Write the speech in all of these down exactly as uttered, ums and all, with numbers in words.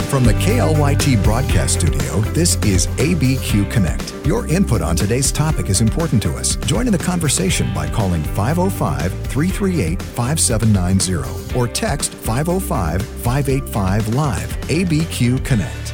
From the K L Y T broadcast studio, this is A B Q Connect. Your input on today's topic is important to us. Join in the conversation by calling five oh five, three three eight, five seven nine zero or text five oh five, five eight five, live. A B Q Connect.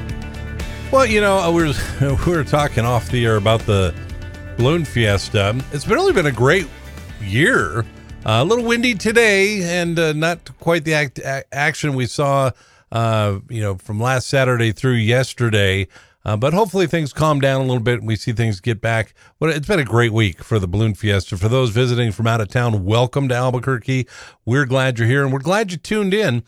Well, you know, we were, we were talking off the air about the Balloon Fiesta. It's been really been a great year. Uh, a little windy today, and uh, not quite the act, a- action we saw Uh, you know, from last Saturday through yesterday, uh, but hopefully things calm down a little bit and we see things get back. Well, it's been a great week for the Balloon Fiesta. For those visiting from out of town, welcome to Albuquerque. We're glad you're here and we're glad you tuned in.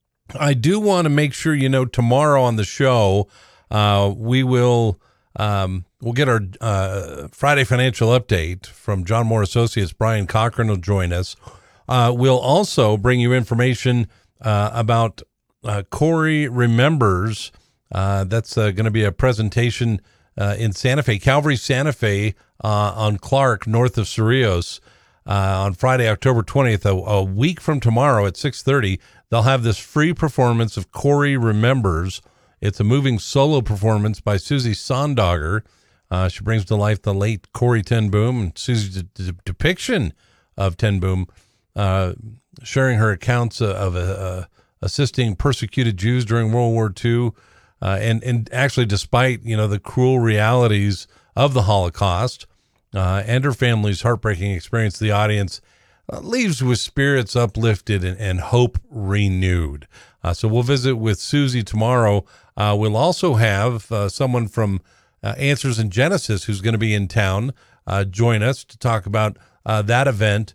I do want to make sure you know tomorrow on the show, uh, we will um, we'll get our uh, Friday financial update from John Moore Associates. Brian Cochran will join us. Uh, we'll also bring you information uh, about Uh, Corey Remembers. Uh, that's uh, going to be a presentation uh, in Santa Fe, Calvary Santa Fe uh, on Clark, north of Cerrillos, uh, on Friday, October twentieth, a, a week from tomorrow at six thirty. They'll have this free performance of Corey Remembers. It's a moving solo performance by Susie Sondogger. Uh, she brings to life the late Corey Ten Boom and Susie's de- de- depiction of Ten Boom, uh, sharing her accounts of a, a assisting persecuted Jews during World War Two, uh, and and actually, despite you know the cruel realities of the Holocaust uh, and her family's heartbreaking experience, the audience uh, leaves with spirits uplifted and, and hope renewed. Uh, so we'll visit with Susie tomorrow. Uh, we'll also have uh, someone from uh, Answers in Genesis who's going to be in town uh, join us to talk about uh, that event.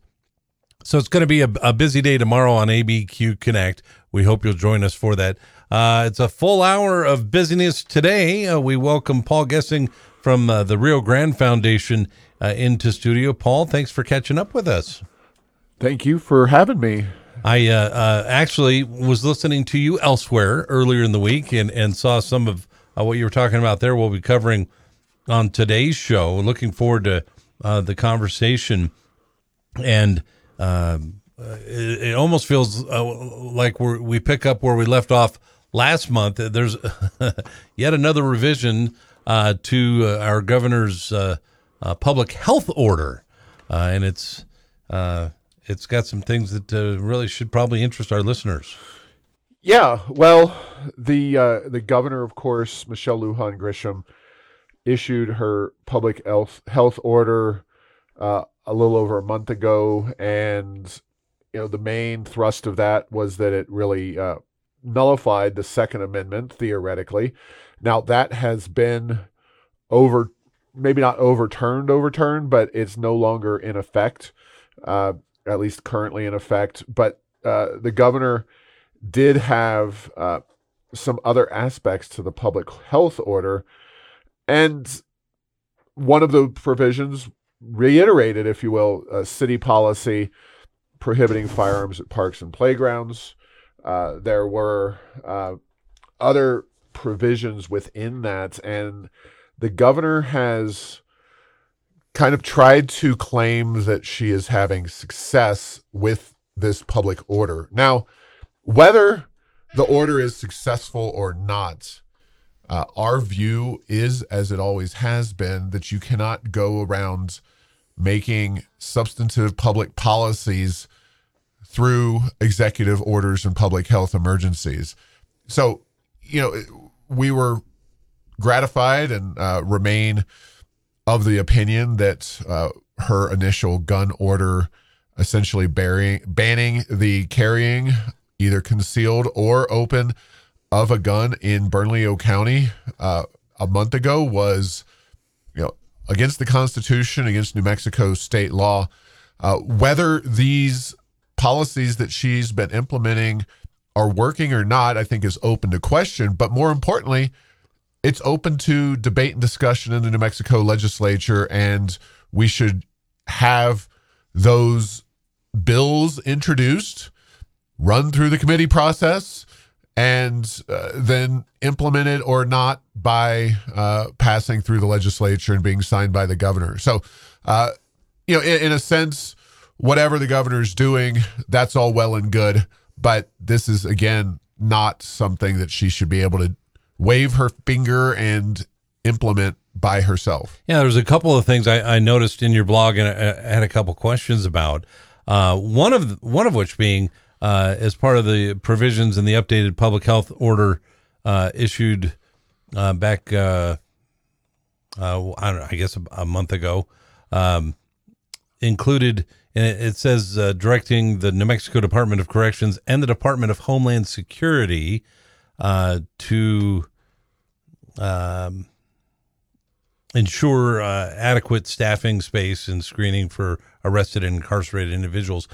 So it's going to be a, a busy day tomorrow on A B Q Connect. We hope you'll join us for that. Uh, it's a full hour of busyness today. Uh, we welcome Paul Gessing from uh, the Rio Grande Foundation uh, into studio. Paul, thanks for catching up with us. Thank you for having me. I uh, uh, actually was listening to you elsewhere earlier in the week and, and saw some of uh, what you were talking about there. We'll be covering on today's show. Looking forward to uh, the conversation. And um, it, it almost feels uh, like we we pick up where we left off last month. There's yet another revision uh, to uh, our governor's uh, uh, public health order, uh, and it's uh, it's got some things that uh, really should probably interest our listeners. Yeah, well, the uh, the governor, of course, Michelle Lujan Grisham, issued her public health health order uh, a little over a month ago, and you know the main thrust of that was that it really uh, nullified the Second Amendment theoretically. Now that has been over, maybe not overturned, overturned, but it's no longer in effect, uh, at least currently in effect. But uh, the governor did have uh, some other aspects to the public health order, and one of the provisions reiterated, if you will, a city policy prohibiting firearms at parks and playgrounds. Uh, there were uh, other provisions within that, and the governor has kind of tried to claim that she is having success with this public order. Now, whether the order is successful or not, uh, our view is, as it always has been, that you cannot go around making substantive public policies through executive orders and public health emergencies. So, you know, we were gratified and uh, remain of the opinion that uh, her initial gun order essentially bearing, banning the carrying, either concealed or open, of a gun in Bernalillo County uh, a month ago was, you know, against the Constitution, against New Mexico state law. Uh, whether these policies that she's been implementing are working or not, I think is open to question. But more importantly, it's open to debate and discussion in the New Mexico legislature, and we should have those bills introduced, run through the committee process, and uh, then implemented or not by uh, passing through the legislature and being signed by the governor. So, uh, you know, in, in a sense, whatever the governor's doing, that's all well and good. But this is, again, not something that she should be able to wave her finger and implement by herself. Yeah, there's a couple of things I, I noticed in your blog, and I, I had a couple questions about. Uh, one of the, one of which being uh, as part of the provisions in the updated public health order uh, issued uh, back, uh, uh, I don't know, I guess a, a month ago, um, included. And it, it says uh, directing the New Mexico Department of Corrections and the Department of Homeland Security uh, to um, ensure uh, adequate staffing space and screening for arrested and incarcerated individuals.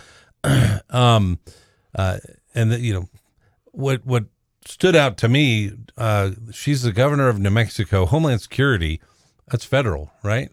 um, uh, and the, you know what what stood out to me. Uh, she's the governor of New Mexico. Homeland Security, that's federal, right?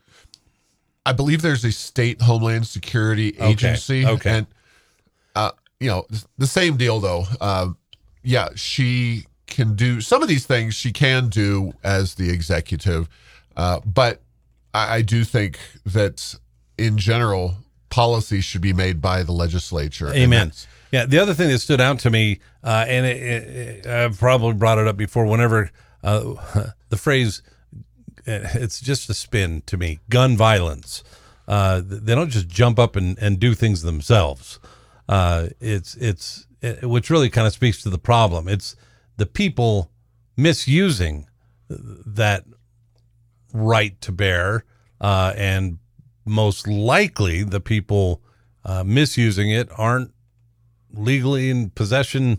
I believe there's a state Homeland Security agency. Okay. okay. And, uh, you know, the same deal, though. Uh, yeah, she can do some of these things she can do as the executive. Uh, but I, I do think that in general, policy should be made by the legislature. Amen. Yeah. The other thing that stood out to me, uh, and it, it, I've probably brought it up before, whenever uh, the phrase, it's just a spin to me, gun violence. Uh, they don't just jump up and, and do things themselves. Uh, it's, it's, it, which really kind of speaks to the problem. It's the people misusing that right to bear, uh, and most likely the people uh, misusing it aren't legally in possession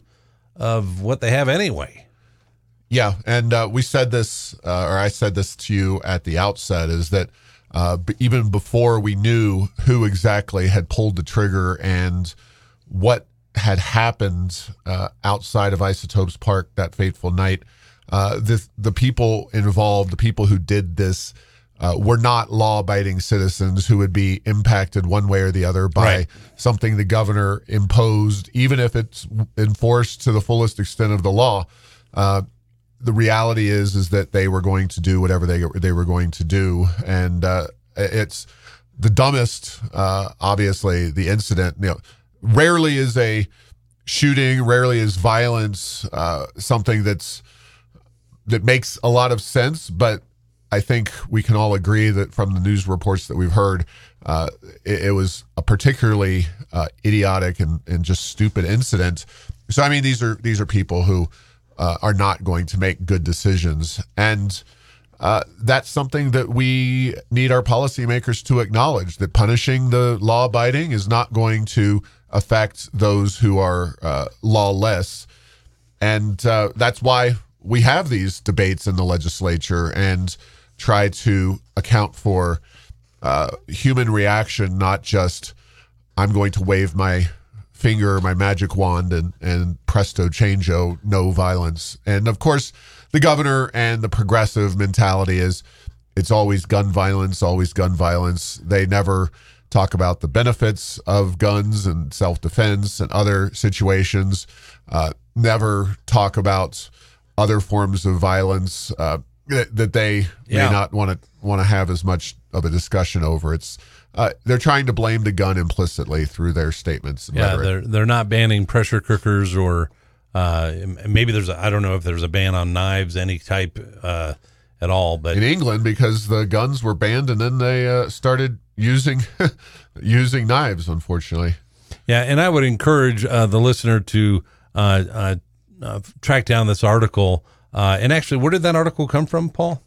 of what they have anyway. Yeah, and uh, we said this, uh, or I said this to you at the outset, is that uh, b- even before we knew who exactly had pulled the trigger and what had happened uh, outside of Isotopes Park that fateful night, uh, this, the people involved, the people who did this, uh, were not law-abiding citizens who would be impacted one way or the other by right. something the governor imposed, even if it's enforced to the fullest extent of the law. Uh, the reality is, is that they were going to do whatever they they were going to do, and uh, it's the dumbest. Uh, obviously, the incident. You know, rarely is a shooting, rarely is violence uh, something that's that makes a lot of sense. But I think we can all agree that from the news reports that we've heard, uh, it, it was a particularly uh, idiotic and, and just stupid incident. So, I mean, these are these are people who. Uh, are not going to make good decisions. And uh, that's something that we need our policymakers to acknowledge, that punishing the law-abiding is not going to affect those who are uh, lawless. And uh, that's why we have these debates in the legislature and try to account for uh, human reaction, not just, I'm going to wave my finger, my magic wand, and, and presto changeo, no violence. And of course, the governor and the progressive mentality is it's always gun violence, always gun violence. They never talk about the benefits of guns and self-defense and other situations, uh, never talk about other forms of violence uh, that, that they yeah. may not want to want to have as much of a discussion over. It's Uh, they're trying to blame the gun implicitly through their statements. And yeah, rhetoric. they're they're not banning pressure cookers or uh, maybe there's a, I don't know if there's a ban on knives, any type uh, at all. But in England, because the guns were banned, and then they uh, started using using knives, unfortunately. Yeah, and I would encourage uh, the listener to uh, uh, uh, track down this article. Uh, and actually, where did that article come from, Paul?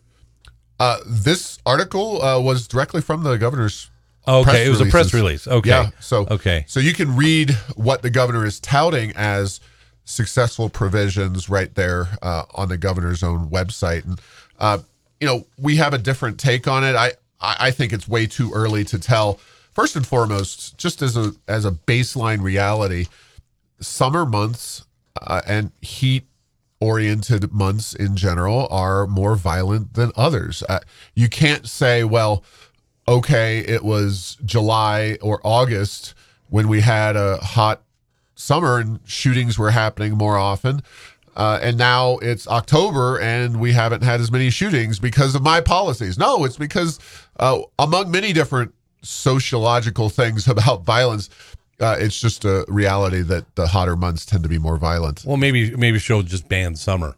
Uh, this article uh, was directly from the governor's. Okay, it was a press release. Okay. Yeah, so okay. So you can read what the governor is touting as successful provisions right there uh, on the governor's own website. And, uh, you know, we have a different take on it. I, I think it's way too early to tell. First and foremost, just as a as a baseline reality, summer months uh, and heat-oriented months in general are more violent than others. Uh, you can't say, well, okay, it was July or August when we had a hot summer and shootings were happening more often. Uh, and now it's October and we haven't had as many shootings because of my policies. No, it's because uh, among many different sociological things about violence, Uh, it's just a reality that the hotter months tend to be more violent. Well, maybe maybe she'll just ban summer.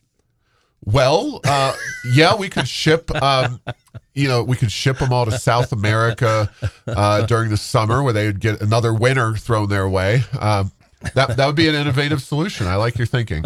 Well, uh, yeah, we could ship, um, you know, we could ship them all to South America uh, during the summer where they would get another winter thrown their way. Um, that that would be an innovative solution. I like your thinking.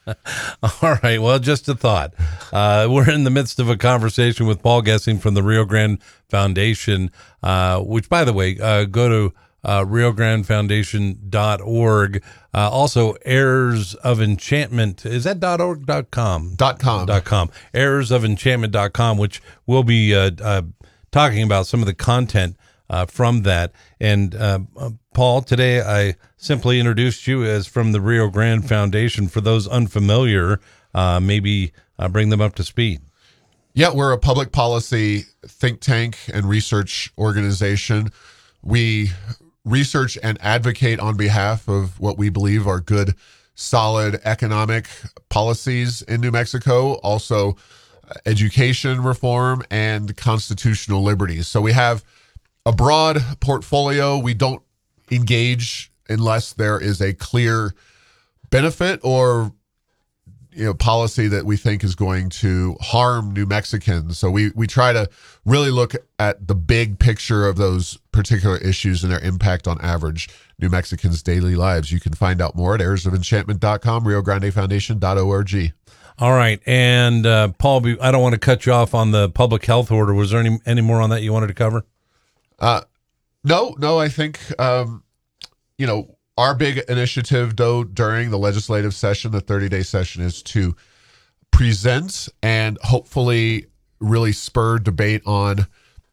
All right. Well, just a thought. Uh, we're in the midst of a conversation with Paul Gessing from the Rio Grande Foundation, uh, which, by the way, uh, go to uh, rio grande foundation dot org. Uh, also, Heirs of Enchantment. Is that .org? .com? Dot com. Dot com. heirs of enchantment dot com, which we'll be uh, uh, talking about some of the content uh, from that. And uh, uh, Paul, today I simply introduced you as from the Rio Grande Foundation. For those unfamiliar, uh, maybe uh, bring them up to speed. Yeah, we're a public policy think tank and research organization. We research and advocate on behalf of what we believe are good, solid economic policies in New Mexico, also education reform and constitutional liberties. So we have a broad portfolio. We don't engage unless there is a clear benefit or you know policy that we think is going to harm New Mexicans. So we we try to really look at the big picture of those particular issues and their impact on average New Mexicans' daily lives. You can find out more at heirs of enchantment dot com, rio grande foundation dot org. All right. And uh, Paul, I don't want to cut you off on the public health order. Was there any, any more on that you wanted to cover? Uh, no, no, I think, um, you know, our big initiative, though, during the legislative session, the thirty-day session, is to present and hopefully really spur debate on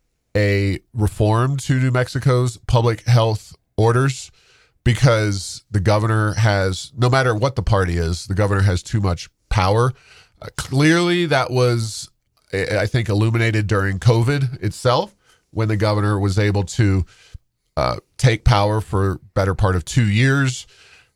a reform to New Mexico's public health orders, because the governor has, no matter what the party is, the governor has too much power. Uh, clearly, that was, I think, illuminated during COVID itself, when the governor was able to Uh, take power for better part of two years.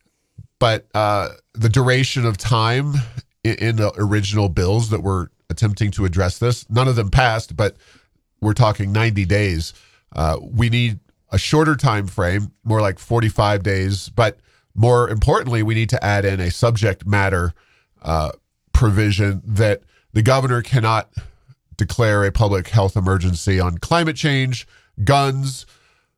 But uh, the duration of time in, in the original bills that were attempting to address this, none of them passed, but we're talking ninety days. Uh, we need a shorter time frame, more like forty-five days. But more importantly, we need to add in a subject matter uh, provision that the governor cannot declare a public health emergency on climate change, guns,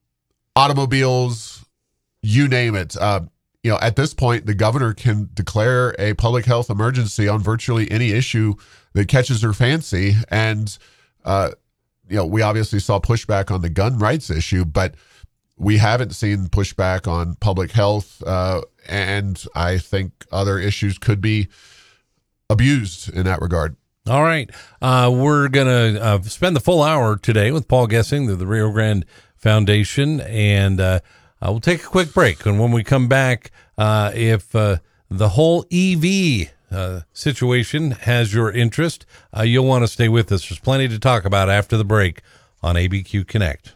automobiles, you name it. Uh, you know, at this point, the governor can declare a public health emergency on virtually any issue that catches her fancy. And, uh, you know, we obviously saw pushback on the gun rights issue, but we haven't seen pushback on public health. Uh, and I think other issues could be abused in that regard. All right. Uh, we're going to uh, spend the full hour today with Paul Gessing, the, the Rio Grande Foundation, and uh, uh, we'll take a quick break. And when we come back, uh, if uh, the whole E V uh, situation has your interest, uh, you'll want to stay with us. There's plenty to talk about after the break on A B Q Connect.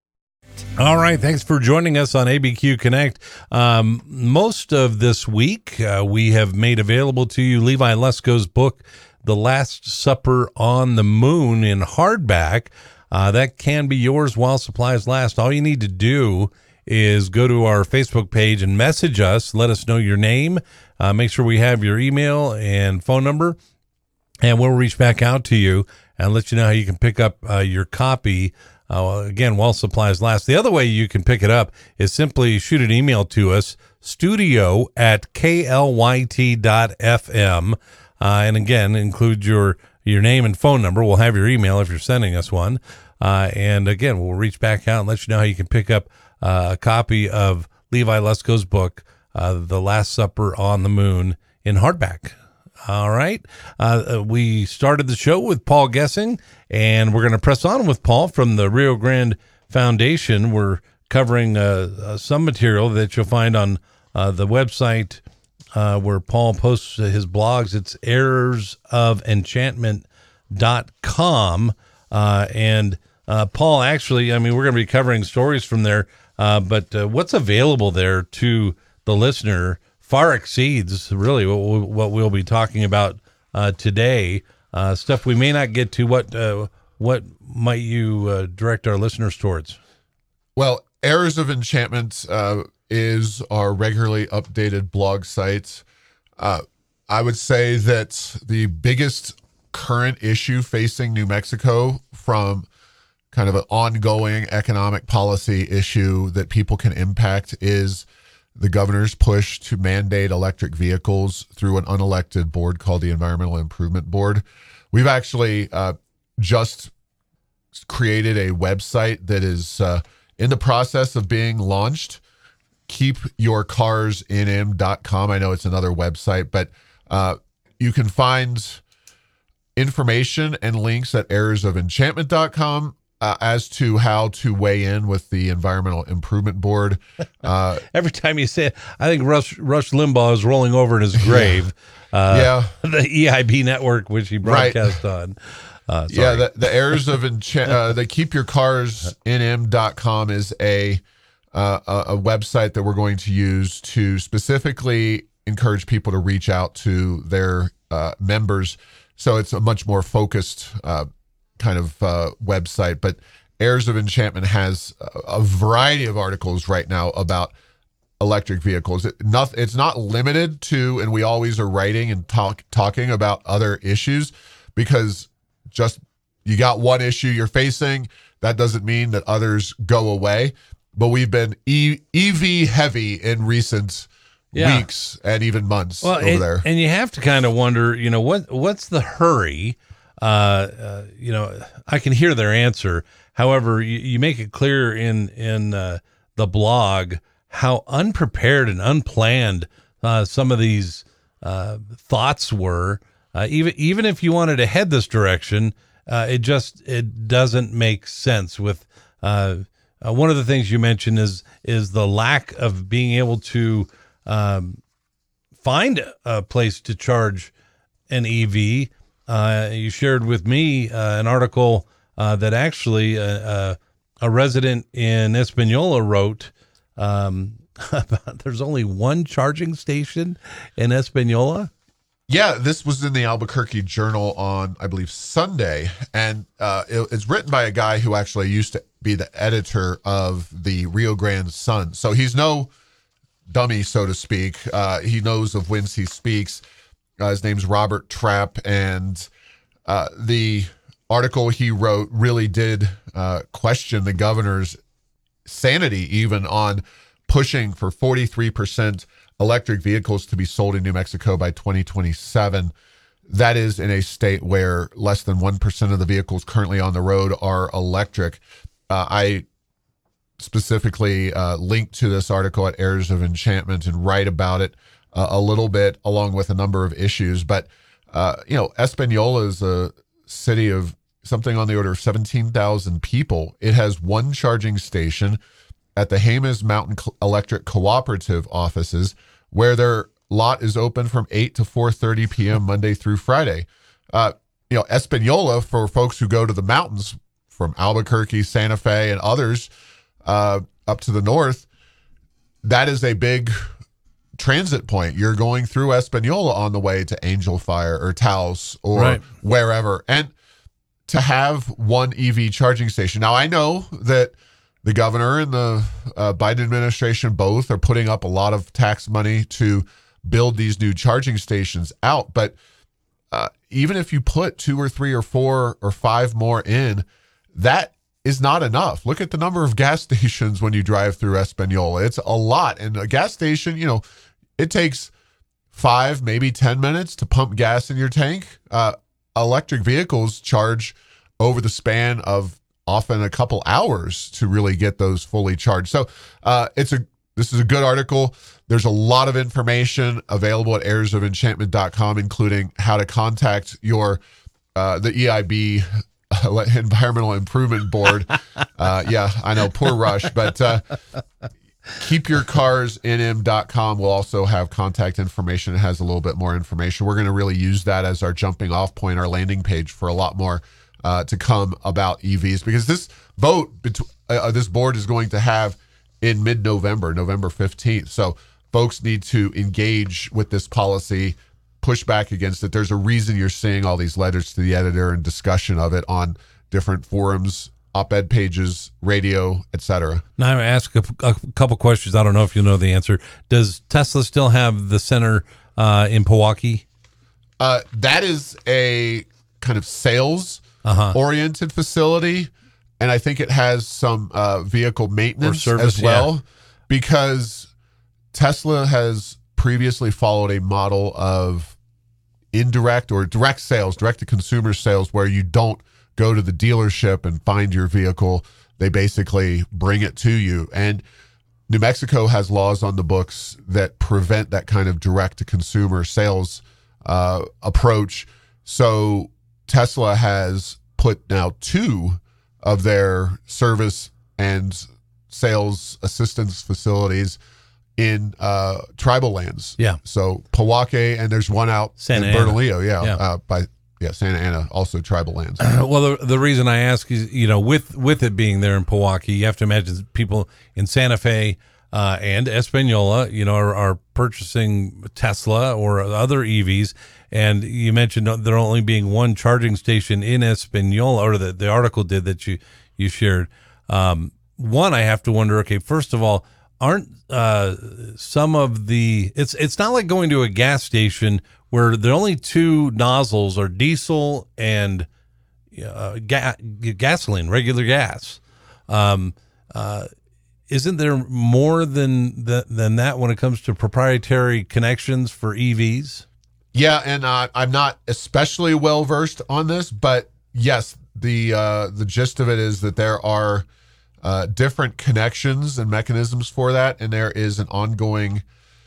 All right. Thanks for joining us on A B Q Connect. Um, most of this week, uh, we have made available to you Levi Lesko's book, The Last Supper on the Moon, in hardback. Uh, that can be yours while supplies last. All you need to do is go to our Facebook page and message us. Let us know your name. Uh, make sure we have your email and phone number, and we'll reach back out to you and let you know how you can pick up uh, your copy, uh, again, while supplies last. The other way you can pick it up is simply shoot an email to us, studio at k l y t dot f m. Uh, and again, include your, your name and phone number. We'll have your email if you're sending us one. Uh, and again, we'll reach back out and let you know how you can pick up uh, a copy of Levi Lesko's book, uh, The Last Supper on the Moon, in hardback. All right. Uh, we started the show with Paul Gessing, and we're going to press on with Paul from the Rio Grande Foundation. We're covering uh, uh, some material that you'll find on uh, the website uh, where Paul posts his blogs. It's heirs of enchantment dot com. Uh, and uh, Paul, actually, I mean, we're going to be covering stories from there, uh, but uh, what's available there to the listener far exceeds really what, we, what we'll be talking about uh, today. Uh, stuff we may not get to. What uh, what might you uh, direct our listeners towards? Well, Errors of Enchantment uh, is our regularly updated blog site. Uh, I would say that the biggest current issue facing New Mexico from kind of an ongoing economic policy issue that people can impact is the governor's push to mandate electric vehicles through an unelected board called the Environmental Improvement Board. We've actually uh, just created a website that is uh, in the process of being launched. keep your cars in m dot com. I know it's another website, but uh, you can find information and links at errors of enchantment dot com uh, as to how to weigh in with the Environmental Improvement Board. Uh, Every time you say it, I think Rush, Rush Limbaugh is rolling over in his grave. Uh, yeah. The E I B network, which he broadcast right. on. Uh, yeah, the, the errors of enchant, uh, the keep your cars in m dot com is a, uh, a a website that we're going to use to specifically encourage people to reach out to their uh, members. So it's a much more focused uh, kind of uh, website. But Heirs of Enchantment has a, a variety of articles right now about electric vehicles. It, not, it's not limited to, and we always are writing and talk talking about other issues, because just you got one issue you're facing, that doesn't mean that others go away. But we've been e- E V heavy in recent yeah. weeks and even months well, over and, there. And you have to kind of wonder, you know, what what's the hurry? Uh, uh, you know, I can hear their answer. However, you, you make it clear in in uh, the blog how unprepared and unplanned uh, some of these uh, thoughts were. Uh, even even if you wanted to head this direction, uh, it just it doesn't make sense. With uh, uh, one of the things you mentioned is is the lack of being able to um, find a place to charge an E V. Uh, you shared with me uh, an article uh, that actually uh, uh, a resident in Espanola wrote. Um, about, there's only one charging station in Espanola. Yeah, this was in the Albuquerque Journal on, I believe, Sunday, and uh, it, it's written by a guy who actually used to be the editor of the Rio Grande Sun. So he's no dummy, so to speak. Uh, he knows of whence he speaks. Uh, his name's Robert Trapp, and uh, the article he wrote really did uh, question the governor's sanity, even on pushing for forty-three percent electric vehicles to be sold in New Mexico by twenty twenty-seven. That is in a state where less than one percent of the vehicles currently on the road are electric. Uh, I specifically uh, linked to this article at Heirs of Enchantment and write about it uh, a little bit, along with a number of issues. But, uh, you know, Espanola is a city of something on the order of seventeen thousand people. It has one charging station at the Jemez Mountain Electric Cooperative offices, where their lot is open from eight to four thirty p.m. Monday through Friday. Uh, you know, Espanola, for folks who go to the mountains from Albuquerque, Santa Fe, and others uh, up to the north, that is a big transit point. You're going through Espanola on the way to Angel Fire or Taos or right. wherever. And to have one E V charging station. Now, I know that the governor and the uh, Biden administration both are putting up a lot of tax money to build these new charging stations out. But uh, even if you put two or three or four or five more in, that is not enough. Look at the number of gas stations when you drive through Espanola. It's a lot. And a gas station, you know, it takes five, maybe ten minutes to pump gas in your tank. Uh, electric vehicles charge over the span of often a couple hours to really get those fully charged. So uh, it's a this is a good article. There's a lot of information available at heirs of enchantment dot com, including how to contact your uh, the E I B uh, Environmental Improvement Board. uh, yeah, I know, poor Rush, but uh, keep your cars in m dot com will also have contact information. It has a little bit more information. We're going to really use that as our jumping off point, our landing page for a lot more Uh, to come about E Vs, because this vote, bet- uh, this board is going to have in mid-November, November fifteenth. So folks need to engage with this policy, push back against it. There's a reason you're seeing all these letters to the editor and discussion of it on different forums op-ed pages, radio, et cetera. Now I'm going to ask a, a couple questions. I don't know if you know the answer. Does Tesla still have the center uh, in Pewaukee? Uh, that is a kind of sales-oriented uh-huh. facility, and I think it has some uh, vehicle maintenance service, as well, yeah. because Tesla has previously followed a model of indirect or direct sales, direct-to-consumer sales, where you don't go to the dealership and find your vehicle. They basically bring it to you. And New Mexico has laws on the books that prevent that kind of direct-to-consumer sales uh, approach. So Tesla has put now two of their service and sales assistance facilities in uh, tribal lands. Yeah. So Pewaukee, and there's one out Santa in Bernalillo, yeah, Yeah. Uh, by yeah Santa Ana, also tribal lands. Well, the, the reason I ask is, you know, with with it being there in Pewaukee, you have to imagine people in Santa Fe uh, and Espanola, you know, are, are purchasing Tesla or other E Vs. And you mentioned there only being one charging station in Espanola, or the, the article did that you you shared. Um, one, I have to wonder. Okay, first of all, aren't uh, some of the it's it's not like going to a gas station where the only two nozzles are diesel and uh, ga- gasoline, regular gas. Um, uh, isn't there more than the, than that when it comes to proprietary connections for E Vs? Yeah, and uh, I'm not especially well versed on this, but yes, the uh, the gist of it is that there are uh, different connections and mechanisms for that, and there is an ongoing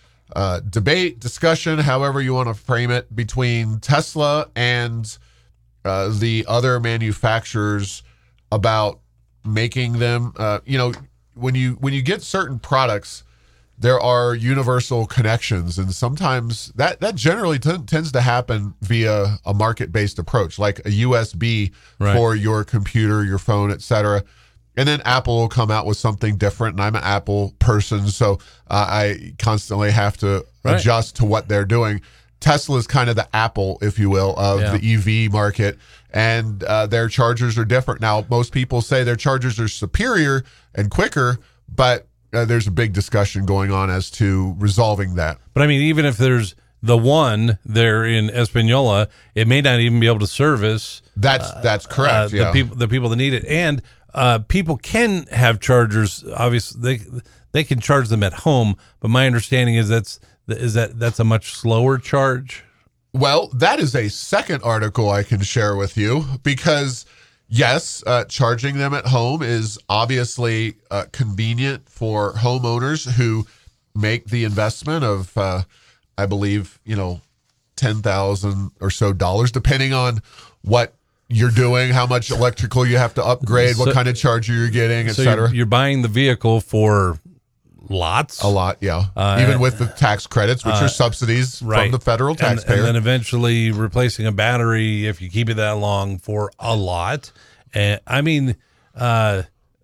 uh, debate, discussion, however you want to frame it, between Tesla and uh, the other manufacturers about making them. Uh, you know, when you when you get certain products, there are universal connections, and sometimes that, that generally t- tends to happen via a market-based approach, like a U S B Right. for your computer, your phone, et cetera. And then Apple will come out with something different, and I'm an Apple person, so uh, I constantly have to Right. adjust to what they're doing. Tesla is kind of the Apple, if you will, of Yeah. the E V market, and uh, their chargers are different. Now, most people say their chargers are superior and quicker, but Uh, there's a big discussion going on as to resolving that. But I mean, even if there's the one there in Espanola, it may not even be able to service That's that's correct. uh, yeah. the people the people that need it. And uh, people can have chargers. Obviously, they they can charge them at home. But my understanding is that's is that that's a much slower charge. Well, that is a second article I can share with you, because yes, uh, charging them at home is obviously uh, convenient for homeowners who make the investment of, uh, I believe, you know, ten thousand or so dollars, depending on what you're doing, how much electrical you have to upgrade, So- what kind of charger you're getting, et So cetera. you're, you're buying the vehicle for lots. A lot, yeah. Uh, Even with the tax credits, which are subsidies Right. from the federal And, taxpayer. and then eventually replacing a battery, if you keep it that long, for a lot. And I mean, uh,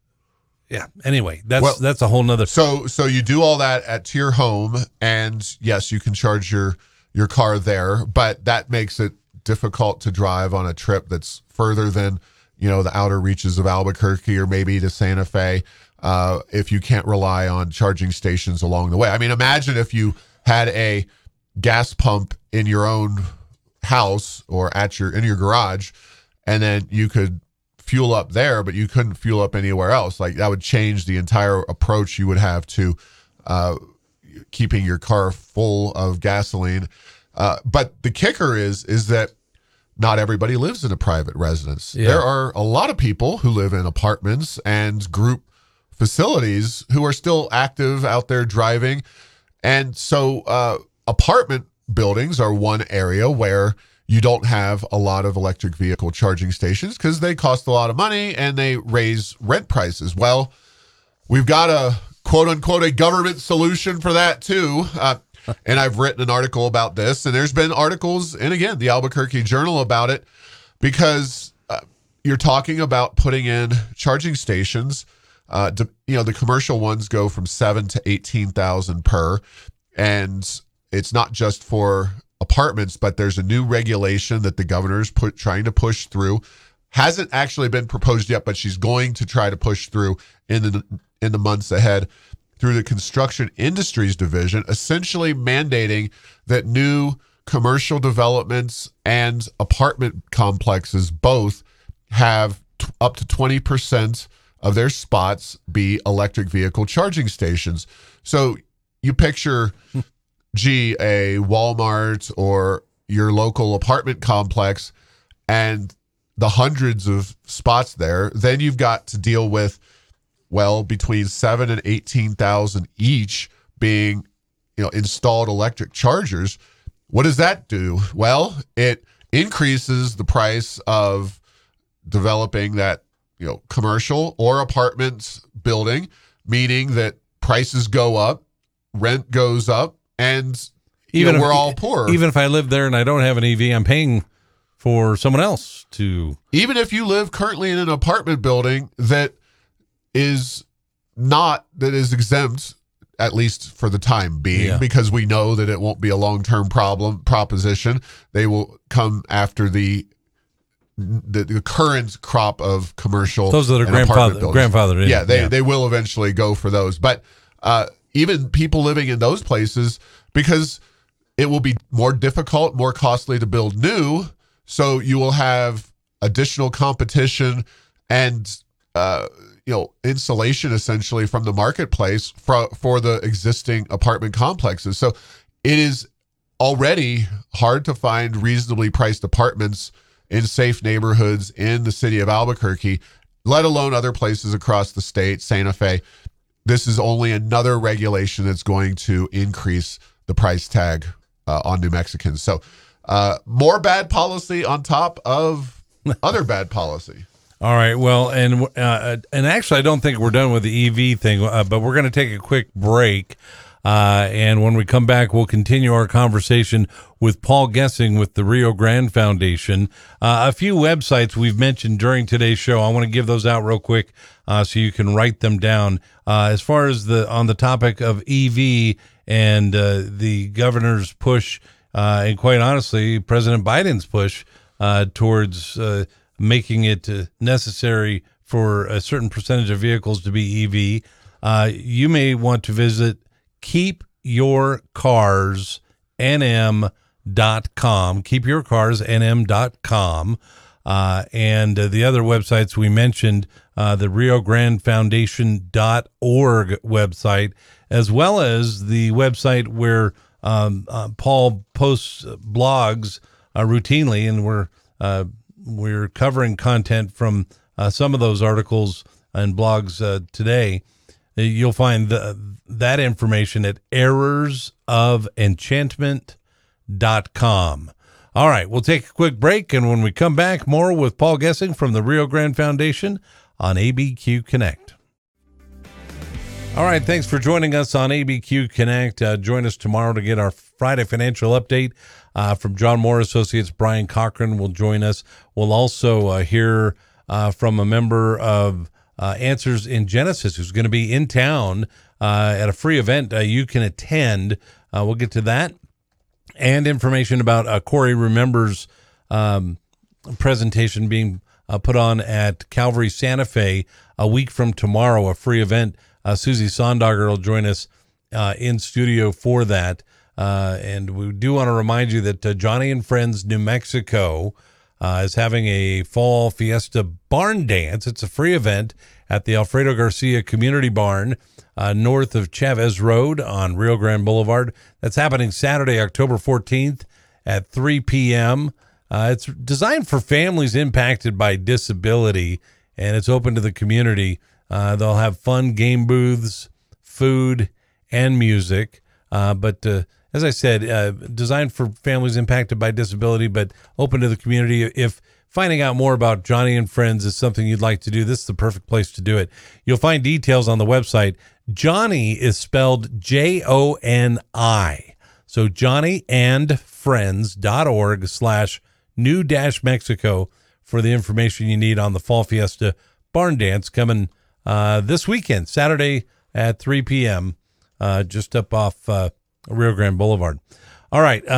yeah. Anyway, that's Well, that's a whole nother. so, so you do all that at to your home, and yes, you can charge your your car there, but that makes it difficult to drive on a trip that's further than, you know, the outer reaches of Albuquerque or maybe to Santa Fe, uh, if you can't rely on charging stations along the way. I mean, imagine if you had a gas pump in your own house or at your in your garage, and then you could fuel up there, but you couldn't fuel up anywhere else. Like, that would change the entire approach you would have to uh, keeping your car full of gasoline. Uh, but the kicker is, is that not everybody lives in a private residence. Yeah. There are a lot of people who live in apartments and group facilities who are still active out there driving. And so uh, apartment buildings are one area where you don't have a lot of electric vehicle charging stations because they cost a lot of money and they raise rent prices. Well, we've got a quote unquote a government solution for that too. Uh, and I've written an article about this, and there's been articles in, again, the Albuquerque Journal about it, because uh, you're talking about putting in charging stations. Uh, to, you know, the commercial ones go from seven to eighteen thousand per, and it's not just for apartments, but there's a new regulation that the governor's put trying to push through, hasn't actually been proposed yet, but she's going to try to push through in the in the months ahead through the Construction Industries Division, essentially mandating that new commercial developments and apartment complexes both have t- up to twenty percent of their spots be electric vehicle charging stations. So you picture, gee, a Walmart or your local apartment complex and the hundreds of spots there, then you've got to deal with, well, between seven and eighteen thousand each being, you know, installed electric chargers. What does that do? Well, it increases the price of developing that, you know, commercial or apartment building, meaning that prices go up, rent goes up, and you even know, if, we're all poor. Even if I live there and I don't have an E V, I'm paying for someone else to. Even if you live currently in an apartment building that is not, that is exempt, at least for the time being, Yeah. because we know that it won't be a long-term problem proposition. They will come after the the, the current crop of commercial. Those that are and grandfather apartment buildings. grandfather in. Yeah, they they will eventually go for those. But uh, even people living in those places, because it will be more difficult, more costly to build new, so you will have additional competition and uh, you know, insulation essentially from the marketplace for for the existing apartment complexes. So it is already hard to find reasonably priced apartments in safe neighborhoods in the city of Albuquerque, let alone other places across the state, Santa Fe. This is only another regulation that's going to increase the price tag uh, on New Mexicans. So uh, more bad policy on top of other bad policy. All right. Well, and uh, and actually, I don't think we're done with the E V thing, uh, but we're going to take a quick break. Uh, and when we come back, we'll continue our conversation with Paul Gessing with the Rio Grande Foundation. Uh, a few websites we've mentioned during today's show. I want to give those out real quick uh, so you can write them down. Uh, as far as the on the topic of E V and uh, the governor's push, uh, and quite honestly, President Biden's push uh, towards uh, making it uh, necessary for a certain percentage of vehicles to be E V, uh, you may want to visit keep your cars n m dot com. keep your cars n m dot com. Uh, and uh, the other websites we mentioned, uh, the Rio Grande Foundation dot org website, as well as the website where um, uh, Paul posts blogs uh, routinely, and we're uh, we're covering content from uh, some of those articles and blogs uh, today. You'll find the, that information at errors of enchantment dot com. All right, we'll take a quick break, and when we come back, more with Paul Gessing from the Rio Grande Foundation on A B Q Connect. All right, thanks for joining us on A B Q Connect. Uh, join us tomorrow to get our Friday financial update uh, from John Moore Associates. Brian Cochran will join us. We'll also uh, hear uh, from a member of uh, Answers in Genesis who's going to be in town uh, at a free event uh, you can attend. Uh, we'll get to that. And information about uh, Corey Remembers um, presentation being uh, put on at Calvary Santa Fe a week from tomorrow, a free event. Uh, Susie Sondagger will join us uh, in studio for that. Uh, and we do want to remind you that uh, Johnny and Friends New Mexico uh, is having a fall fiesta barn dance. It's a free event at the Alfredo Garcia Community Barn uh, north of Chavez Road on Rio Grande Boulevard. That's happening Saturday, October fourteenth at three p.m. Uh, it's designed for families impacted by disability, and it's open to the community. Uh, they'll have fun game booths, food, and music. Uh, but uh, as I said, uh, designed for families impacted by disability, but open to the community. If finding out more about Johnny and Friends is something you'd like to do, this is the perfect place to do it. You'll find details on the website. Johnny is spelled J O N I. So Johnny and Friends dot org slash new dash Mexico for the information you need on the Fall Fiesta Barn Dance coming uh, this weekend, Saturday at three p.m., uh, just up off uh, Rio Grande Boulevard. All right. Uh,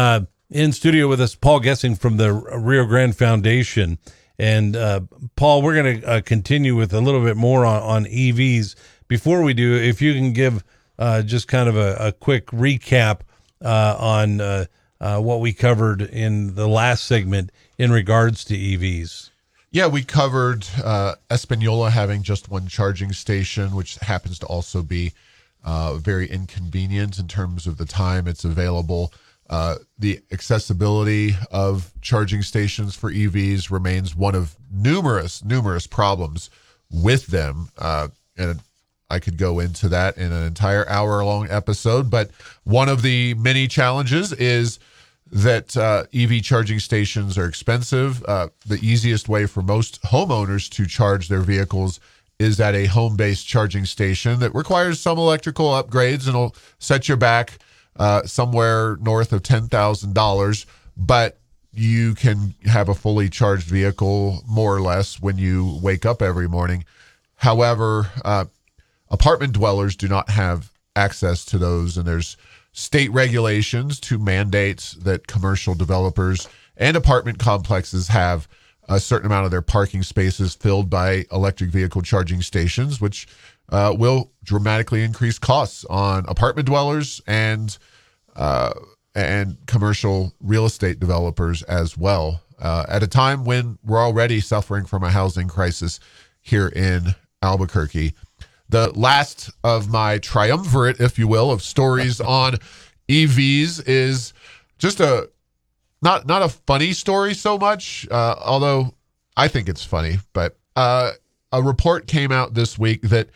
in studio with us, Paul Gessing from the Rio Grande Foundation. And uh, Paul, we're going to uh, continue with a little bit more on, on E Vs. Before we do, if you can give uh, just kind of a, a quick recap uh, on uh, uh, what we covered in the last segment in regards to E Vs. Yeah, we covered uh, Espanola having just one charging station, which happens to also be uh, very inconvenient in terms of the time it's available. Uh, the accessibility of charging stations for E Vs remains one of numerous, numerous problems with them. Uh, and I could go into that in an entire hour-long episode. But one of the many challenges is that uh, E V charging stations are expensive. Uh, the easiest way for most homeowners to charge their vehicles is at a home-based charging station that requires some electrical upgrades and will set you back uh, somewhere north of ten thousand dollars. But you can have a fully charged vehicle more or less when you wake up every morning. However, uh, apartment dwellers do not have access to those, and there's state regulations to mandate that commercial developers and apartment complexes have a certain amount of their parking spaces filled by electric vehicle charging stations, which uh, will dramatically increase costs on apartment dwellers and uh, and commercial real estate developers as well, uh, at a time when we're already suffering from a housing crisis here in Albuquerque. The last of my triumvirate, if you will, of stories on E Vs is just a not not a funny story so much, uh, although I think it's funny. But uh, a report came out this week that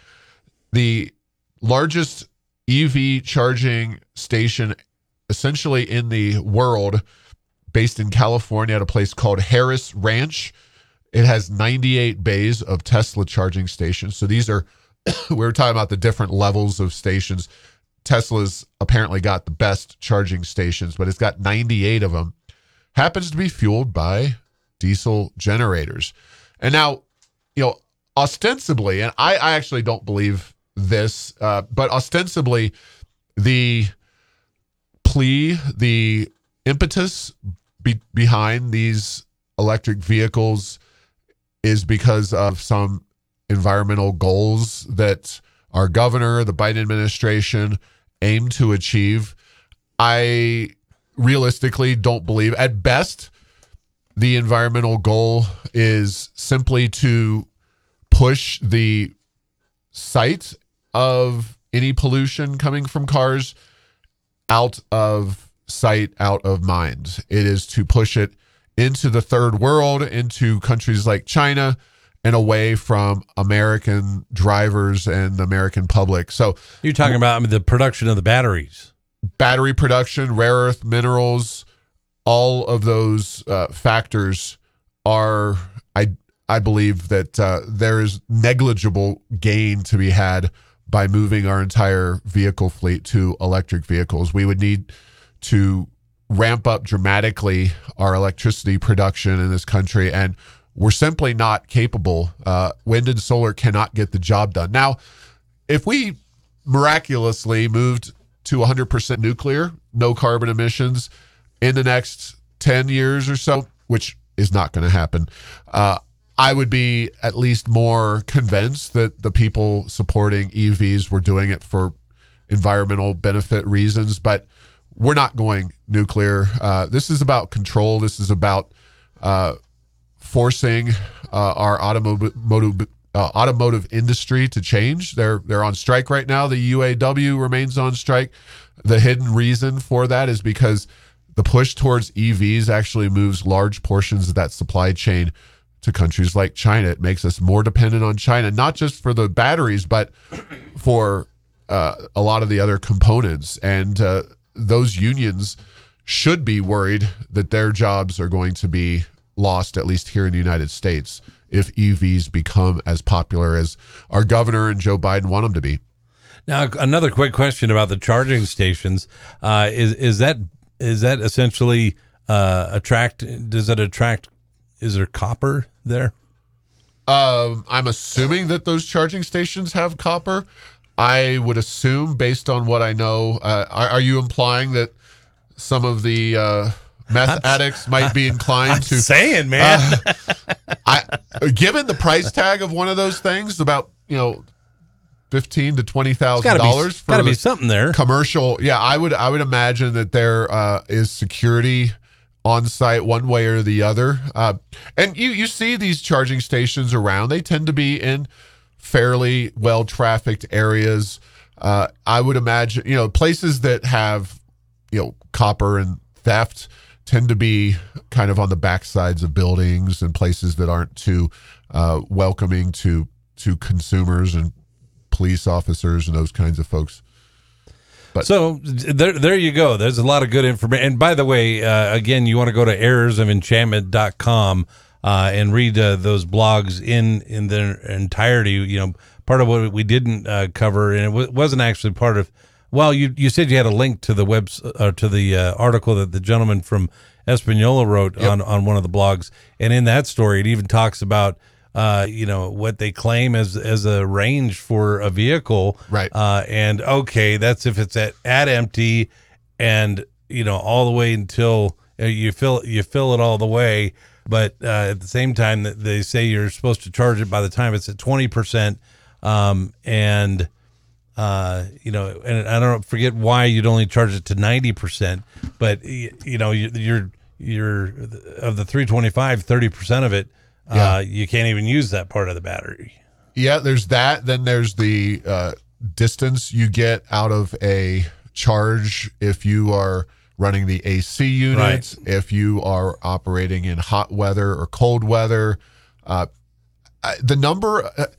the largest E V charging station essentially in the world, based in California at a place called Harris Ranch, it has ninety-eight bays of Tesla charging stations. So these are we were talking about the different levels of stations. Tesla's apparently got the best charging stations, but it's got ninety-eight of them. Happens to be fueled by diesel generators. And now, you know, ostensibly, and I, I actually don't believe this, uh, but ostensibly the plea, the impetus be- behind these electric vehicles is because of some environmental goals that our governor, the Biden administration, aim to achieve. I realistically don't believe. At best, the environmental goal is simply to push the sight of any pollution coming from cars out of sight, out of mind. It is to push it into the third world, into countries like China, and away from American drivers and the American public. So you're talking about I mean, the production of the batteries. Battery production, rare earth minerals, all of those uh, factors are, I I believe that uh, there is negligible gain to be had by moving our entire vehicle fleet to electric vehicles. We would need to ramp up dramatically our electricity production in this country, and we're simply not capable. Uh, wind and solar cannot get the job done. Now, if we miraculously moved to one hundred percent nuclear, no carbon emissions in the next ten years or so, which is not going to happen, uh, I would be at least more convinced that the people supporting E Vs were doing it for environmental benefit reasons, but we're not going nuclear. Uh, this is about control. This is about uh, forcing uh, our automotive uh, automotive industry to change. They're they're on strike right now. The U A W remains on strike. The hidden reason for that is because the push towards E Vs actually moves large portions of that supply chain to countries like China. It makes us more dependent on China, not just for the batteries, but for uh, a lot of the other components. And uh, those unions should be worried that their jobs are going to be lost, at least here in the United States, if E Vs become as popular as our governor and Joe Biden want them to be. Now, another quick question about the charging stations. Uh, is is that is that essentially uh, attract? Does it attract? Is there copper there? Um, I'm assuming that those charging stations have copper. I would assume, based on what I know, uh, are, are you implying that some of the uh, meth addicts might be inclined I'm to saying, man. Uh, I, given the price tag of one of those things, about you know, fifteen to twenty thousand dollars for gotta the be something there. commercial. Yeah, I would I would imagine that there uh, is security on site one way or the other. Uh, and you you see these charging stations around. They tend to be in fairly well trafficked areas. Uh, I would imagine you know places that have you know copper and theft tend to be kind of on the backsides of buildings and places that aren't too uh, welcoming to to consumers and police officers and those kinds of folks. But so there, there you go. There's a lot of good information. And by the way, uh, again, you want to go to errors of enchantment dot com uh, and read uh, those blogs in in their entirety. You know, part of what we didn't uh, cover, and it w- wasn't actually part of. Well, you you said you had a link to the web uh, to the uh, article that the gentleman from Espanola wrote Yep. on on one of the blogs, and in that story, it even talks about. Uh, you know what they claim as as a range for a vehicle, Right. Uh, and okay, that's if it's at at empty, and you know all the way until uh, you fill you fill it all the way. But uh, at the same time, that they say you're supposed to charge it by the time it's at twenty percent, um, and uh, you know, and I don't forget why you'd only charge it to ninety percent, but y- you know you, you're you're of the three twenty-five, thirty percent of it. Yeah. Uh, you can't even use that part of the battery. yeah, there's that. Then there's the uh, distance you get out of a charge if you are running the A C units, Right. if you are operating in hot weather or cold weather. Uh, I- the number, uh,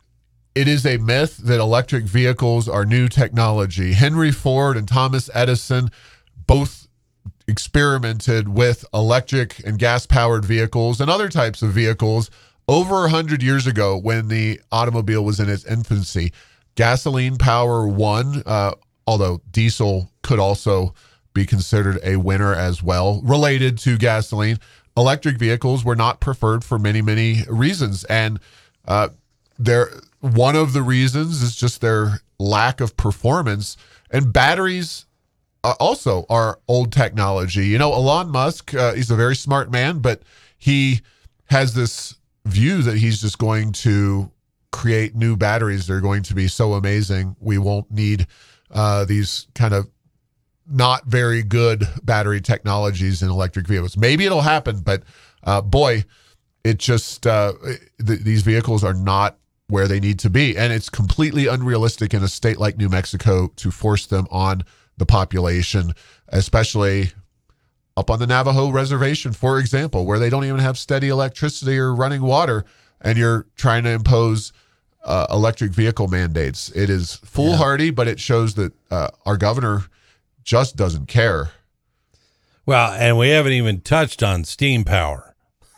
it is a myth that electric vehicles are new technology. Henry Ford and Thomas Edison both experimented with electric and gas-powered vehicles and other types of vehicles over one hundred years ago when the automobile was in its infancy. Gasoline power won, uh, although diesel could also be considered a winner as well, related to gasoline. Electric vehicles were not preferred for many, many reasons. And uh, there, one of the reasons is just their lack of performance. And batteries Uh, also are old technology. You know, Elon Musk, uh, he's a very smart man, but he has this view that he's just going to create new batteries. They're going to be so amazing. We won't need uh, these kind of not very good battery technologies in electric vehicles. Maybe it'll happen, but uh, boy, it just, uh, th- these vehicles are not where they need to be. And it's completely unrealistic in a state like New Mexico to force them on the population, especially up on the Navajo reservation, for example, where they don't even have steady electricity or running water, and you're trying to impose uh, electric vehicle mandates. It is foolhardy, but it shows that uh, our governor just doesn't care. Well, and we haven't even touched on steam power.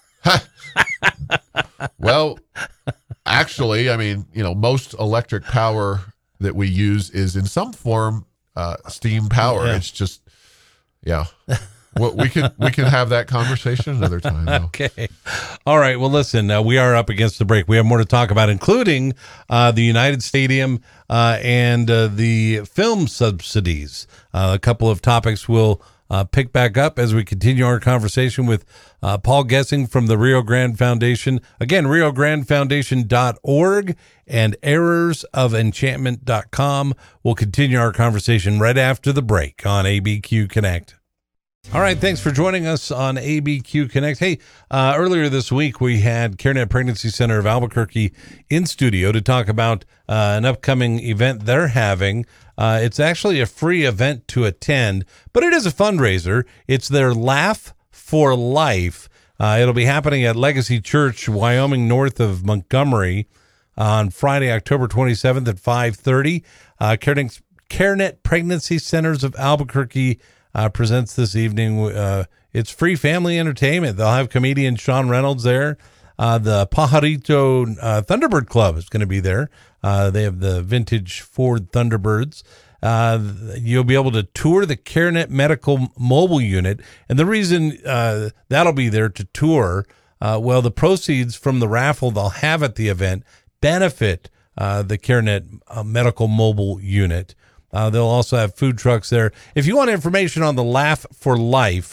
Well, actually, I mean, you know, most electric power that we use is in some form uh, steam power. Yeah. It's just, yeah. Well, we can we can have that conversation another time, though. Okay. All right. Well, listen, uh, we are up against the break. We have more to talk about, including uh, the United Stadium uh, and uh, the film subsidies. Uh, a couple of topics we'll uh, pick back up as we continue our conversation with uh, Paul Gessing from the Rio Grande Foundation. Again, rio grande foundation dot org and errors of enchantment dot com. We'll continue our conversation right after the break on A B Q Connect. All right, thanks for joining us on A B Q Connect. Hey, uh, earlier this week, we had CareNet Pregnancy Center of Albuquerque in studio to talk about uh, an upcoming event they're having. Uh, it's actually a free event to attend, but it is a fundraiser. It's their Laugh for Life. Uh, it'll be happening at Legacy Church, Wyoming, north of Montgomery, on Friday, October twenty-seventh at five thirty. Uh, CareNet, CareNet Pregnancy Centers of Albuquerque Uh, presents this evening. Uh, it's free family entertainment. They'll have comedian Sean Reynolds there. Uh, the Pajarito uh, Thunderbird Club is going to be there. Uh, they have the vintage Ford Thunderbirds. Uh, you'll be able to tour the CareNet Medical Mobile Unit. And the reason uh, that'll be there to tour, uh, well, the proceeds from the raffle they'll have at the event benefit uh, the CareNet uh, Medical Mobile Unit. Uh, they'll also have food trucks there. If you want information on the Laugh for Life,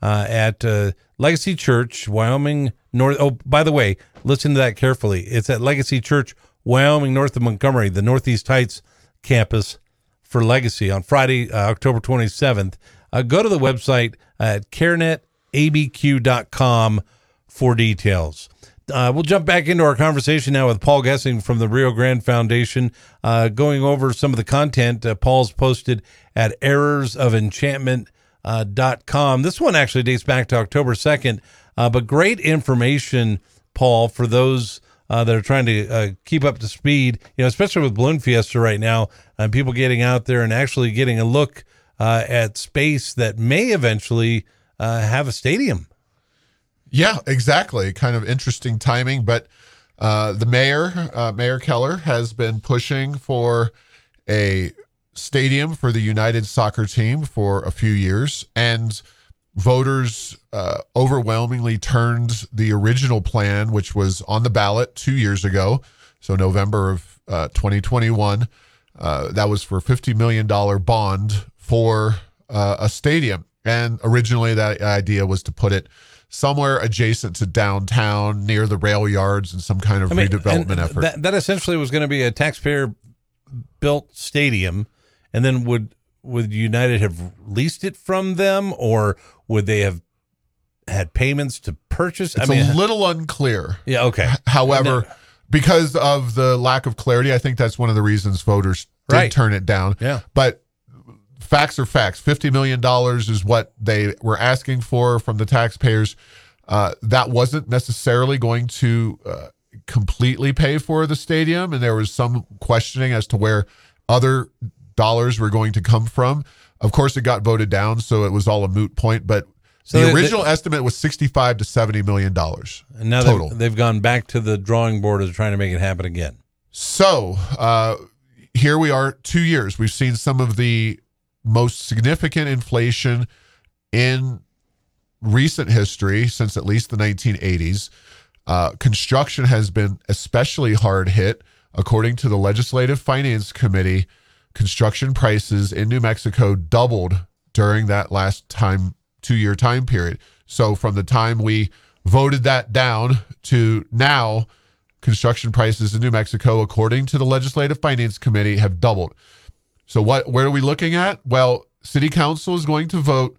uh, at uh, Legacy Church, Wyoming North. Oh, by the way, listen to that carefully. It's at Legacy Church, Wyoming, north of Montgomery, the Northeast Heights campus for Legacy on Friday, uh, October twenty-seventh. Uh, go to the website at carenet a b q dot com for details. Uh, we'll jump back into our conversation now with Paul Gessing from the Rio Grande Foundation, uh, going over some of the content uh, Paul's posted at errors of enchantment dot com. This one actually dates back to October second, uh, but great information, Paul, for those uh, that are trying to uh, keep up to speed, you know, especially with Balloon Fiesta right now, and uh, people getting out there and actually getting a look uh, at space that may eventually uh, have a stadium. Yeah, exactly. Kind of interesting timing, but uh, the mayor, uh, Mayor Keller, has been pushing for a stadium for the United soccer team for a few years, and voters uh, overwhelmingly turned the original plan, which was on the ballot two years ago, so November of uh, twenty twenty-one. Uh, that was for a fifty million dollars bond for uh, a stadium, and originally that idea was to put it somewhere adjacent to downtown near the rail yards and some kind of I mean, redevelopment effort. That, that essentially was going to be a taxpayer-built stadium, and then would would United have leased it from them, or would they have had payments to purchase? It's I mean, a little unclear. Yeah, okay. However, then, because of the lack of clarity, I think that's one of the reasons voters did right. turn it down. Yeah. But facts are facts. fifty million dollars is what they were asking for from the taxpayers. Uh, that wasn't necessarily going to uh, completely pay for the stadium, and there was some questioning as to where other dollars were going to come from. Of course, it got voted down, so it was all a moot point, but so the they, original they, estimate was sixty-five to seventy million dollars and now total. They've, they've gone back to the drawing board of trying to make it happen again. So uh, here we are, two years. We've seen some of the most significant inflation in recent history since at least the nineteen eighties. Uh, construction has been especially hard hit. According to the Legislative Finance Committee, construction prices in New Mexico doubled during that last time, two-year time period. So from the time we voted that down to now, construction prices in New Mexico, according to the Legislative Finance Committee, have doubled. So what? Where are we looking at? Well, City Council is going to vote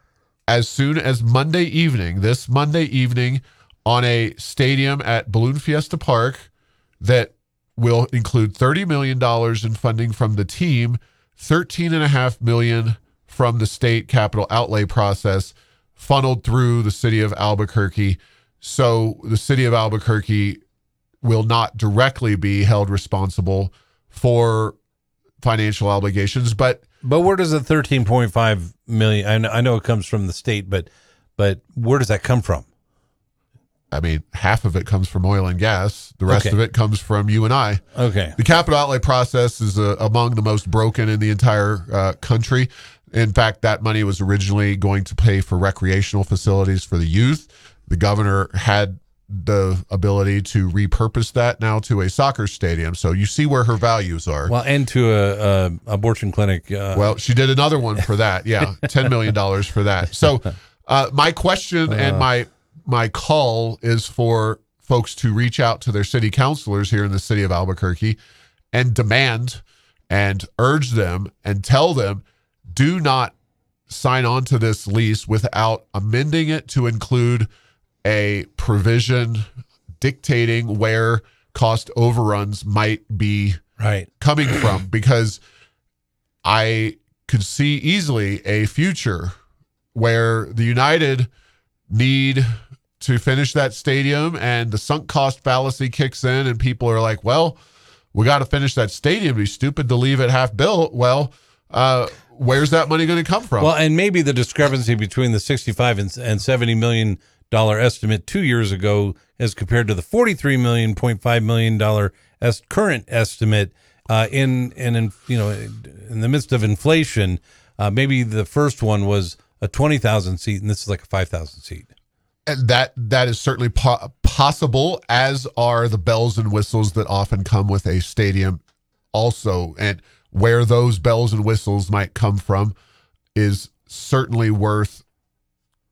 as soon as Monday evening, this Monday evening, on a stadium at Balloon Fiesta Park that will include thirty million dollars in funding from the team, thirteen point five million dollars from the state capital outlay process funneled through the city of Albuquerque. So the city of Albuquerque will not directly be held responsible for financial obligations, but but where does the thirteen point five million? I know, I know it comes from the state, but but where does that come from? I mean, half of it comes from oil and gas. The rest okay. of it comes from you and I. Okay. The capital outlay process is uh, among the most broken in the entire uh, country. In fact, that money was originally going to pay for recreational facilities for the youth. The governor had the ability to repurpose that now to a soccer stadium. So you see where her values are. Well, and to a, a abortion clinic. Uh, well, she did another one for that. Yeah, ten million dollars for that. So uh, my question uh, and my my call is for folks to reach out to their city councilors here in the city of Albuquerque and demand and urge them and tell them, do not sign on to this lease without amending it to include a provision dictating where cost overruns might be right. coming from, because I could see easily a future where the United need to finish that stadium and the sunk cost fallacy kicks in and people are like, well, we got to finish that stadium. It'd be stupid to leave it half built. Well, uh, where's that money going to come from? Well, and maybe the discrepancy between the sixty-five and, and seventy million dollar estimate two years ago as compared to the forty-three million point five million dollar as current estimate uh, in, in, in, you know, in the midst of inflation, uh, maybe the first one was a twenty thousand seat and this is like a five thousand seat. And that that is certainly po- possible, as are the bells and whistles that often come with a stadium also. And where those bells and whistles might come from is certainly worth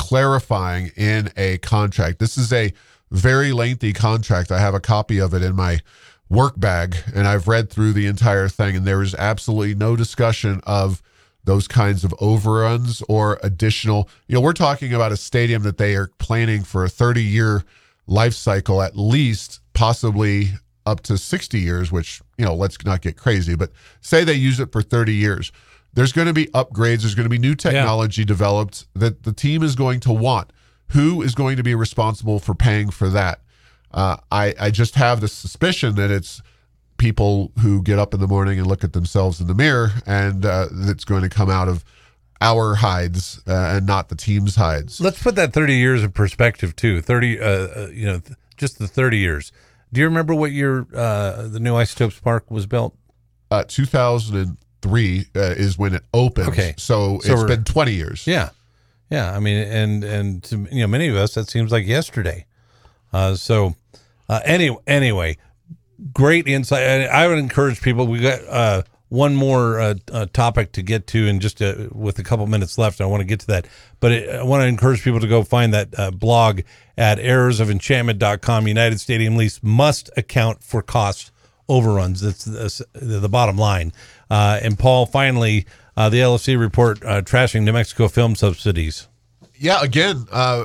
clarifying in a contract. This is a very lengthy contract. I have a copy of it in my work bag, and I've read through the entire thing, and there is absolutely no discussion of those kinds of overruns or additional. You know, we're talking about a stadium that they are planning for a thirty-year life cycle, at least, possibly up to sixty years, which, you know, let's not get crazy, but say they use it for thirty years. There's going to be upgrades. There's going to be new technology yeah. developed that the team is going to want. Who is going to be responsible for paying for that? Uh, I, I just have the suspicion that it's people who get up in the morning and look at themselves in the mirror, and uh, that's going to come out of our hides uh, and not the team's hides. Let's put that thirty years in perspective too. thirty, uh, uh, you know, th- just the thirty years. Do you remember what year uh, the new Isotopes Park was built? Uh, two thousand three uh, is when it opened. Okay, so, so it's been twenty years. Yeah, yeah. I mean, and and to, you know, many of us, that seems like yesterday. Uh, so uh, anyway, anyway, great insight. I, I would encourage people. We got uh, one more uh, uh, topic to get to, and just uh, with a couple minutes left, I want to get to that. But it, I want to encourage people to go find that uh, blog at errors of enchantment dot com. United Stadium lease must account for cost overruns. That's the, the bottom line. Uh, and Paul, finally, uh, the L F C report uh, trashing New Mexico film subsidies. Yeah, again, uh,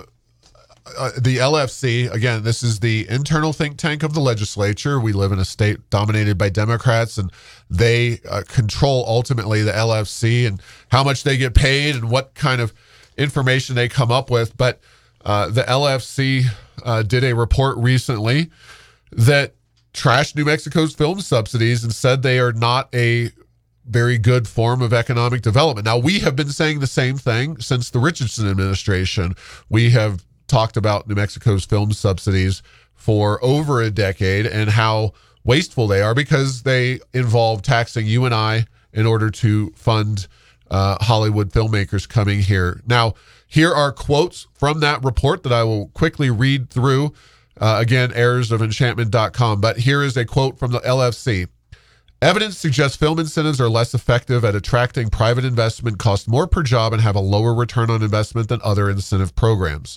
uh, the L F C, again, this is the internal think tank of the legislature. We live in a state dominated by Democrats, and they uh, control ultimately the L F C and how much they get paid and what kind of information they come up with. But uh, the L F C uh, did a report recently that trashed New Mexico's film subsidies and said they are not a very good form of economic development. Now, we have been saying the same thing since the Richardson administration. We have talked about New Mexico's film subsidies for over a decade and how wasteful they are because they involve taxing you and I in order to fund uh, Hollywood filmmakers coming here. Now, here are quotes from that report that I will quickly read through. Uh, again, errors of enchantment dot com. But here is a quote from the L F C. Evidence suggests film incentives are less effective at attracting private investment, cost more per job, and have a lower return on investment than other incentive programs.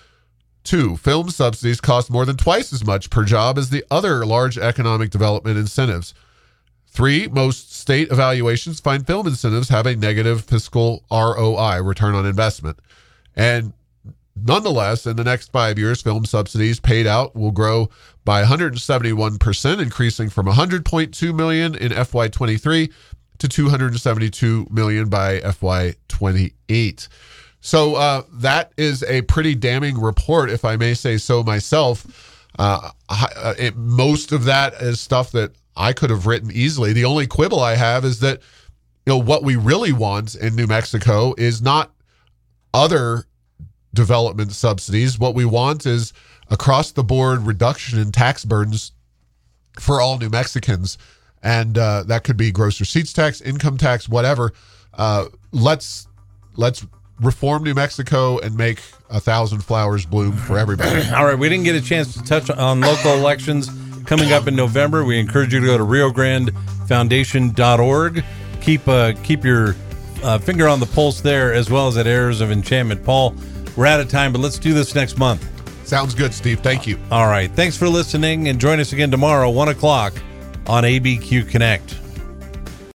Two, film subsidies cost more than twice as much per job as the other large economic development incentives. Three, most state evaluations find film incentives have a negative fiscal R O I, return on investment. And nonetheless, in the next five years, film subsidies paid out will grow by one hundred seventy-one percent, increasing from one hundred point two million dollars in F Y twenty-three to two hundred seventy-two million dollars by F Y twenty-eight. So uh, that is a pretty damning report, if I may say so myself. Uh, it, most of that is stuff that I could have written easily. The only quibble I have is that, you know, what we really want in New Mexico is not other development subsidies. What we want is across the board reduction in tax burdens for all New Mexicans. And uh, that could be gross receipts tax, income tax, whatever. Uh, let's let's reform New Mexico and make a thousand flowers bloom for everybody. All right, we didn't get a chance to touch on local elections coming up in November. We encourage you to go to rio grande foundation dot org. Keep uh, keep your uh, finger on the pulse there, as well as at Errors of Enchantment. Paul, we're out of time, but let's do this next month. Sounds good, Steve. Thank you. All right. Thanks for listening, and join us again tomorrow, one o'clock on A B Q Connect.